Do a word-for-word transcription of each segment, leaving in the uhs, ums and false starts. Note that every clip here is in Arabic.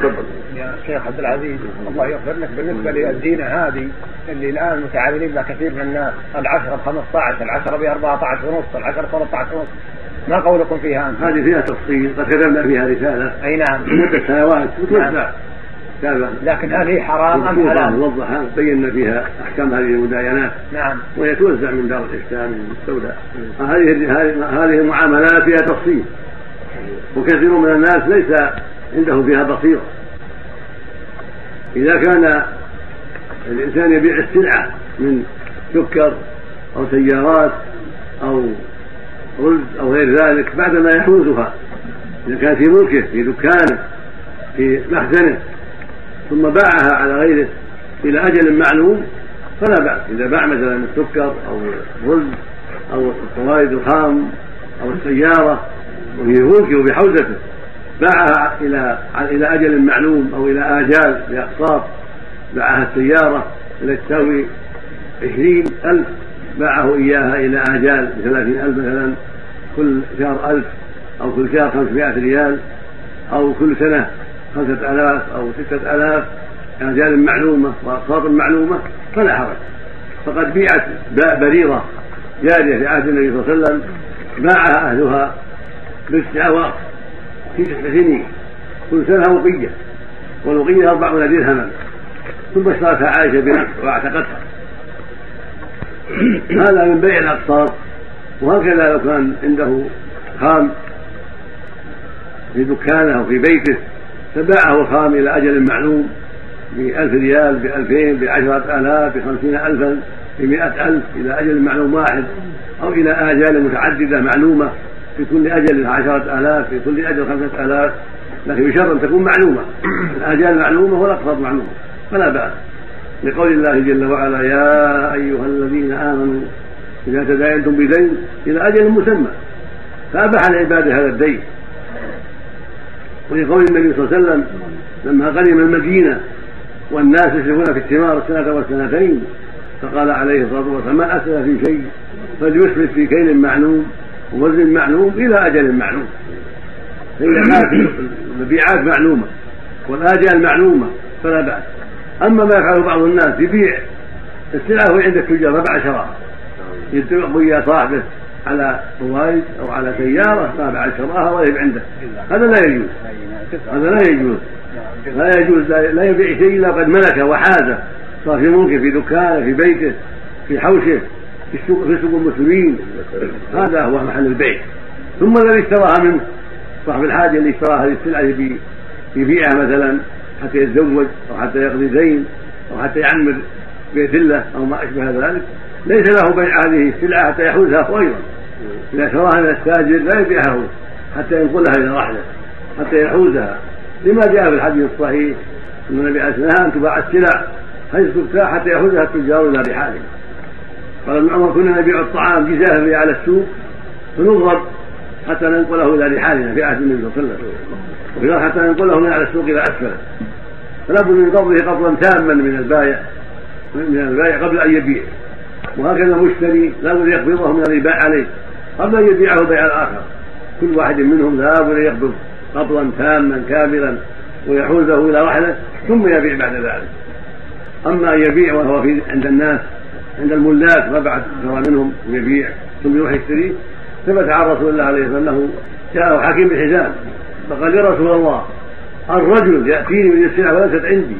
يا شيخ عبد العزيز الله يغفر لك، بالنسبة للزينة هذه اللي الآن متعاملين بها كثير من الناس، العشرة بخمسة عشر، العشرة بأربعة عشر ونص، العشرة ثلاثة عشر ونص، ما قولكم فيها أنت؟ هذه فيها تفصيل، قد كتبنا فيها رسالة. أي نعم. مدة سنوات وتوزع. لكن هل هي حرام أم حلال؟ موضحة بينا فيها أحكام هذه المداينات. نعم. وهي توزع من دار الإسلام السوداء. هذه هذه المعاملات فيها تفصيل، وكثير من الناس ليس عنده فيها بصيرة. إذا كان الإنسان يبيع السلعة من سكر أو سيارات أو رز أو غير ذلك بعدما يحوزها، إذا كان في ملكه في دكانه في مخزنه ثم باعها على غيره إلى أجل معلوم فلا بأس. إذا باع مثلا السكر أو الرز أو الفوائد الخام أو السيارة وفي ملكه وبحوزته باعها إلى إلى أجل معلوم أو إلى آجال بأقساط، باعها السيارة التي تساوي عشرين ألف باعه إياها إلى آجال بثلاثين ألف مثلا، كل شهر ألف أو كل شهر خمسمائة ريال أو كل سنة خمسة آلاف أو ستة آلاف آجال معلومة وأقساط معلومة فلا حرج. فقد بيعت بريرة جارية في عهد النبي صلى الله عليه وسلم باعها أهلها بالسعوات في تسع سنين، كل سنة وقية، والوقية أربعون درهما، ثم اشترتها عائشة بنفسها واعتقتها. هذا من بيع الأقساط. وهكذا لو كان عنده خام في دكانه أو في بيته فباعه الخام إلى أجل معلوم بألف ريال بألفين بعشرة آلاف بخمسين ألفا بمئة ألف إلى أجل معلوم واحد أو إلى آجال متعددة معلومة، في كل أجل عشرة آلاف في كل أجل خمسة آلاف، لكن بشرط أن تكون معلومة، الآجال معلومة والأقساط معلومة فلا بأس، لقول الله جل وعلا يا أيها الذين آمنوا إذا تداينتم بدين إلى أجل مسمى، فأباح لعباده هذا الدين. ولقول النبي صلى الله عليه وسلم لما قدم المدينة والناس يشركون في الثمار السنة والسنتين فقال عليه الصلاة والسلام من أسلف في شيء فليسلف في كيل معلوم ووزن معلوم إلى أجل معلوم. فإذا كانت المبيعات معلومة والآجال معلومة فلا بأس. أما ما يفعله بعض الناس يبيع السلعة وهي عند التجار ربع شراء، يتفق ويا صاحبه على فوائد أو على سيارة ما بعد شراها ولا يبيع عنده، هذا لا يجوز. هذا لا يجوز لا يجوز لا يبيع شيء إلا قد ملكه وحازه، صار في ملكه في دكانه في بيته في حوشه في سوق في سوق المسلمين، هذا هو محل البيع. ثم الذي اشتراها منه صاحب الحاجة اللي اشترى هذه السلعة يبيعها مثلا حتى يتزوج أو حتى يقضي دين أو حتى يعمر بيت الله أو ما أشبه ذلك، ليس له بيع هذه السلعة حتى يحوزها خيرا. إذا شراها من التاجر لا يبيعها حتى ينقلها إلى رحله حتى يحوزها، لما جاء في الحديث الصحيح أن النبي عليه الصلاة والسلام أن تباع السلع حيث تبتاع حتى يحوزها التجار إلى رحالهم. قال ابن عمر كنا نبيع الطعام جزافا على السوق فنضرب حتى ننقله إلى رحالنا في عهد النبي صلى الله عليه وسلم، وفي حتى ننقله من على السوق إلى أسفله، فلا بد من قبضه قبضا تاما من البائع من البائع قبل أن يبيع. وهكذا المشتري لا بد يقبضه من الربا عليه قبل أن يبيعه البيع الآخر، كل واحد منهم لا بد يقبض قبضا تاما كاملا ويحوزه إلى رحله ثم يبيع بعد ذلك. أما أن يبيع وهو في عند الناس عند الملاك ما بعد شرى منهم يبيع ثم يروح يشتري، ثبت عن رسول الله عليه الصلاة والسلام أنه جاءه حكيم بن فقال يا رسول الله الرجل يأتيني من السلعة وليست عندي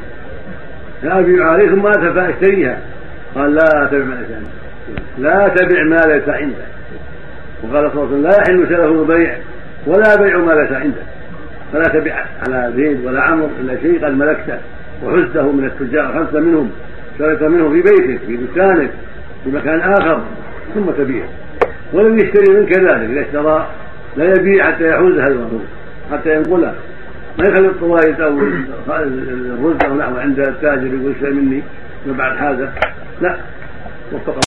فأبيع عليه ثم أتى فأشتريها، قال لا تبع ما ليس عندك لا تبع ما ليس عندك. وقال صلى الله عليه وسلم لا يحل سلف البيع ولا بيع ما ليس عندك، فلا تبع على زيد ولا عمرو إلا شيء قد ملكته وحزته من التجار خمسة منهم اشتريت منه في بيتك في دكانك في مكان آخر ثم تبيع. ولم يشتري منك ذلك، إذا اشترى لا يبيع حتى يحوزها المفروض حتى ينقلها، ما يخلي الطوايد أو الرز أو نحو عند التاجر يقول اشتري مني ما بعد هذا لا.